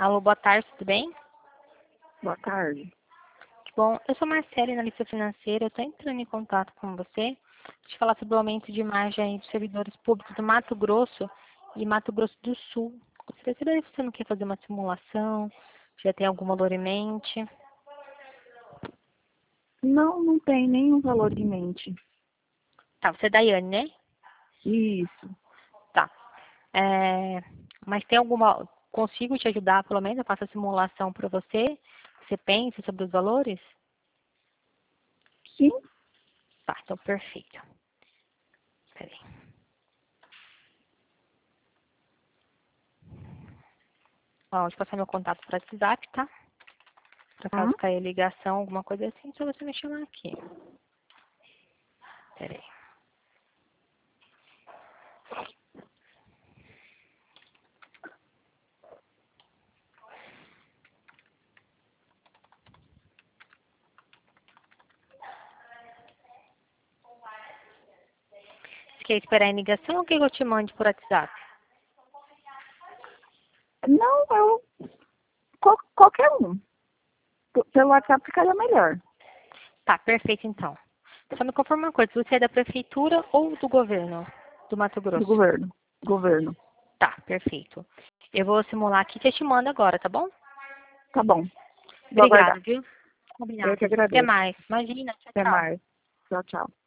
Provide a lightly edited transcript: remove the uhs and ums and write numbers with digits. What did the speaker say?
Alô, boa tarde, tudo bem? Boa tarde. Que bom. Eu sou Marcele, analista financeira. Eu estou entrando em contato com você para te falar sobre o aumento de imagem aí dos servidores públicos do Mato Grosso e Mato Grosso do Sul. Gostaria de saber se você não quer fazer uma simulação, já tem algum valor em mente. Não tem nenhum valor em mente. Tá, você é Daiane, né? Isso. Tá. Mas tem alguma... Consigo te ajudar, pelo menos? Eu faço a simulação para você. Você pensa sobre os valores? Sim. Tá, então perfeito. Peraí. Ó, vou te passar meu contato para WhatsApp, tá? Para caso caia ligação, alguma coisa assim, só você me chamar aqui. Peraí. Você quer esperar em ligação ou quer que eu te mande por WhatsApp? Não, qualquer um. Pelo WhatsApp ficaria melhor. Tá, perfeito então. Só me confirma uma coisa, você é da prefeitura ou do governo do Mato Do Grosso? governo. Governo. Tá, perfeito. Eu vou simular aqui e te mando agora, tá bom? Tá bom. Vou Obrigada, aguardar. viu? Eu Combinado. que Até agradeço. mais. Imagina, tchau, Até tchau. mais. Tchau, tchau.